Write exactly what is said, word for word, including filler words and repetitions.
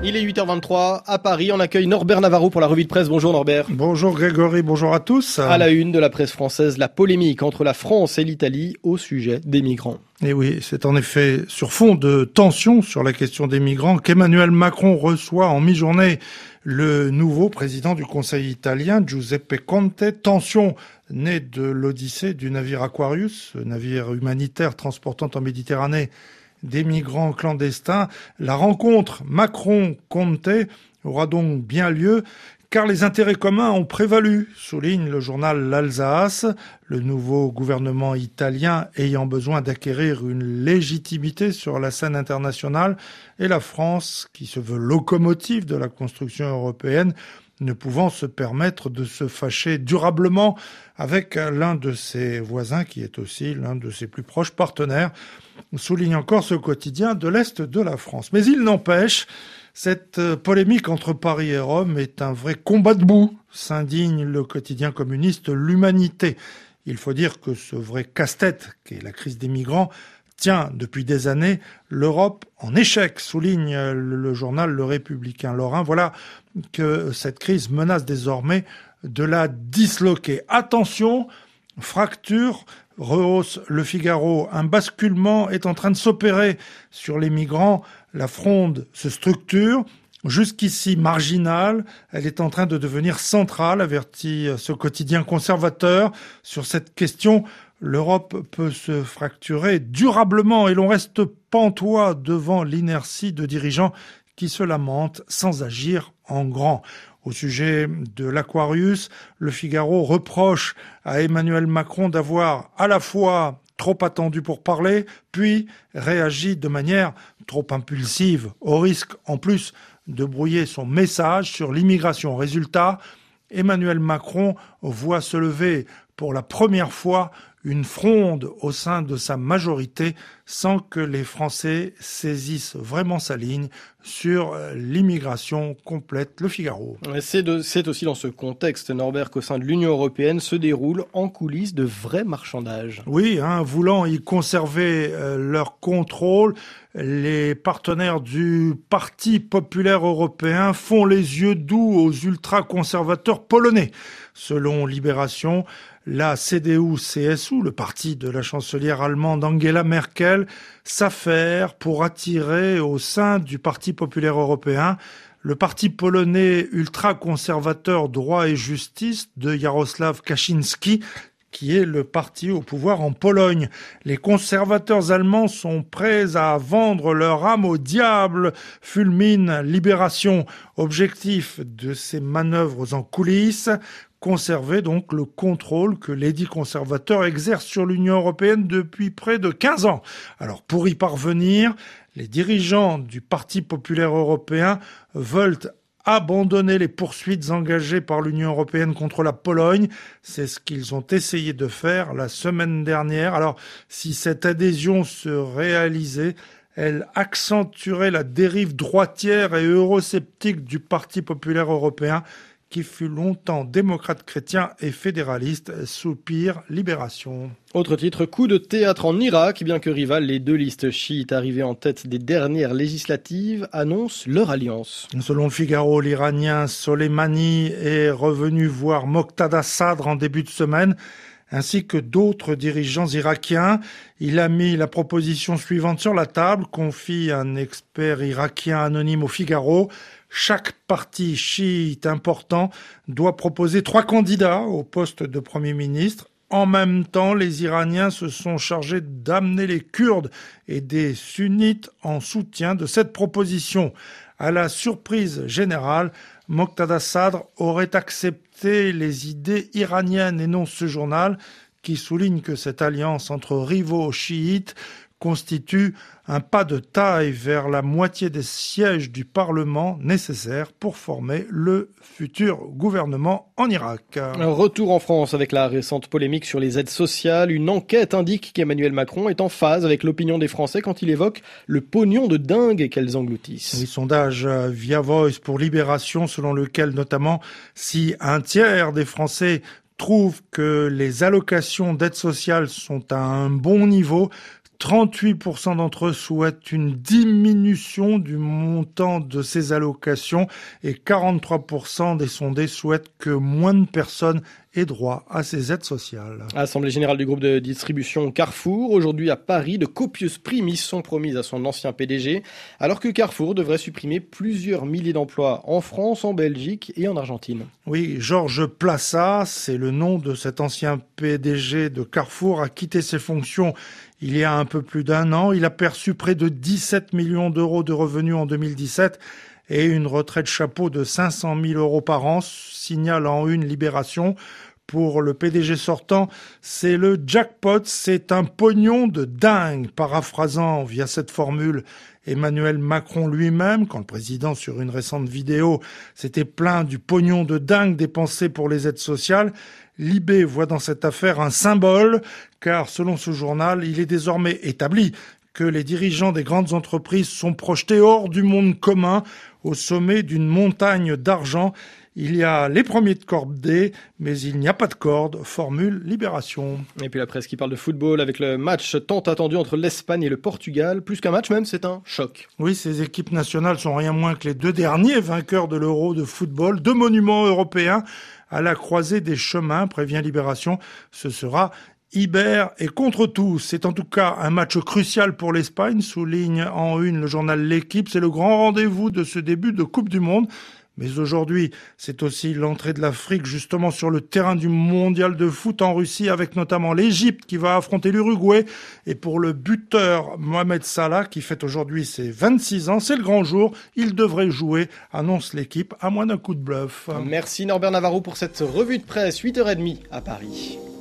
Il est huit heures vingt-trois à Paris, on accueille Norbert Navarro pour la revue de presse. Bonjour Norbert. Bonjour Grégory, bonjour à tous. À la une de la presse française, la polémique entre la France et l'Italie au sujet des migrants. Et oui, c'est en effet sur fond de tension sur la question des migrants qu'Emmanuel Macron reçoit en mi-journée le nouveau président du Conseil italien, Giuseppe Conte. Tension née de l'odyssée du navire Aquarius, navire humanitaire transportant en Méditerranée des migrants clandestins. La rencontre Macron-Conte aura donc bien lieu car les intérêts communs ont prévalu, souligne le journal L'Alsace. Le nouveau gouvernement italien ayant besoin d'acquérir une légitimité sur la scène internationale et la France, qui se veut locomotive de la construction européenne, ne pouvant se permettre de se fâcher durablement avec l'un de ses voisins qui est aussi l'un de ses plus proches partenaires, souligne encore ce quotidien de l'Est de la France. Mais il n'empêche, cette polémique entre Paris et Rome est un vrai combat de boue, s'indigne le quotidien communiste L'Humanité. Il faut dire que ce vrai casse-tête qu'est la crise des migrants tient depuis des années l'Europe en échec, souligne le journal Le Républicain Lorrain. Voilà que cette crise menace désormais de la disloquer. Attention, fracture, rehausse Le Figaro. Un basculement est en train de s'opérer sur les migrants. La fronde se structure. Jusqu'ici marginale, elle est en train de devenir centrale, avertit ce quotidien conservateur. Sur cette question, l'Europe peut se fracturer durablement et l'on reste pantois devant l'inertie de dirigeants qui se lamentent sans agir en grand. Au sujet de l'Aquarius, Le Figaro reproche à Emmanuel Macron d'avoir à la fois trop attendu pour parler, puis réagi de manière trop impulsive, au risque en plus de brouiller son message sur l'immigration. Résultat, Emmanuel Macron voit se lever pour la première fois une fronde au sein de sa majorité sans que les Français saisissent vraiment sa ligne sur l'immigration complète. Le Figaro. C'est, de, c'est aussi dans ce contexte, Norbert, qu'au sein de l'Union européenne se déroulent en coulisses de vrais marchandages. Oui, hein, voulant y conserver euh, leur contrôle, les partenaires du Parti populaire européen font les yeux doux aux ultra-conservateurs polonais. Selon Libération, la C D U C S U, le parti de la chancelière allemande Angela Merkel, s'affaire pour attirer au sein du Parti populaire européen le parti polonais ultra-conservateur Droit et Justice de Jarosław Kaczynski, qui est le parti au pouvoir en Pologne. Les conservateurs allemands sont prêts à vendre leur âme au diable, fulmine Libération. Objectif de ces manœuvres en coulisses, conserver donc le contrôle que l'édit conservateur exerce sur l'Union européenne depuis près de quinze ans. Alors pour y parvenir, les dirigeants du Parti populaire européen veulent abandonner les poursuites engagées par l'Union européenne contre la Pologne. C'est ce qu'ils ont essayé de faire la semaine dernière. Alors si cette adhésion se réalisait, elle accentuerait la dérive droitière et eurosceptique du Parti populaire européen, qui fut longtemps démocrate chrétien et fédéraliste, soupire Libération. Autre titre, coup de théâtre en Irak, bien que rivales, les deux listes chiites arrivées en tête des dernières législatives annoncent leur alliance. Selon le Figaro, l'Iranien Soleimani est revenu voir Moqtada Sadr en début de semaine, ainsi que d'autres dirigeants irakiens. Il a mis la proposition suivante sur la table, confie un expert irakien anonyme au Figaro. Chaque parti chiite important doit proposer trois candidats au poste de Premier ministre. En même temps, les Iraniens se sont chargés d'amener les Kurdes et des sunnites en soutien de cette proposition. À la surprise générale, Moqtada Sadr aurait accepté les idées iraniennes et non ce journal qui souligne que cette alliance entre rivaux chiites constitue un pas de taille vers la moitié des sièges du Parlement nécessaires pour former le futur gouvernement en Irak. Un retour en France avec la récente polémique sur les aides sociales. Une enquête indique qu'Emmanuel Macron est en phase avec l'opinion des Français quand il évoque le pognon de dingue qu'elles engloutissent. Oui, sondage via Voice pour Libération selon lequel notamment si un tiers des Français trouvent que les allocations d'aide sociale sont à un bon niveau, trente-huit pour cent d'entre eux souhaitent une diminution du montant de ces allocations et quarante-trois pour cent des sondés souhaitent que moins de personnes aient droit à ces aides sociales. Assemblée générale du groupe de distribution Carrefour. Aujourd'hui à Paris, de copieuses primes sont promises à son ancien P D G, alors que Carrefour devrait supprimer plusieurs milliers d'emplois en France, en Belgique et en Argentine. Oui, Georges Plassa, c'est le nom de cet ancien P D G de Carrefour, a quitté ses fonctions il y a un peu plus d'un an. Il a perçu près de dix-sept millions d'euros de revenus en deux mille dix-sept et une retraite chapeau de cinq cent mille euros par an, signale en une Libération. Pour le P D G sortant, c'est le jackpot, c'est un pognon de dingue. Paraphrasant via cette formule Emmanuel Macron lui-même, quand le président, sur une récente vidéo, s'était plaint du pognon de dingue dépensé pour les aides sociales, Libé voit dans cette affaire un symbole, car selon ce journal, il est désormais établi que les dirigeants des grandes entreprises sont projetés hors du monde commun, au sommet d'une montagne d'argent. Il y a les premiers de cordée, mais il n'y a pas de corde, formule Libération. Et puis la presse qui parle de football avec le match tant attendu entre l'Espagne et le Portugal. Plus qu'un match même, c'est un choc. Oui, ces équipes nationales sont rien moins que les deux derniers vainqueurs de l'Euro de football, deux monuments européens à la croisée des chemins, prévient Libération. Ce sera Iber et contre tous. C'est en tout cas un match crucial pour l'Espagne, souligne en une le journal L'Équipe. C'est le grand rendez-vous de ce début de Coupe du Monde. Mais aujourd'hui, c'est aussi l'entrée de l'Afrique justement sur le terrain du mondial de foot en Russie, avec notamment l'Égypte qui va affronter l'Uruguay. Et pour le buteur Mohamed Salah, qui fête aujourd'hui ses vingt-six ans, c'est le grand jour. Il devrait jouer, annonce L'Équipe, à moins d'un coup de bluff. Merci Norbert Navarro pour cette revue de presse, huit heures trente à Paris.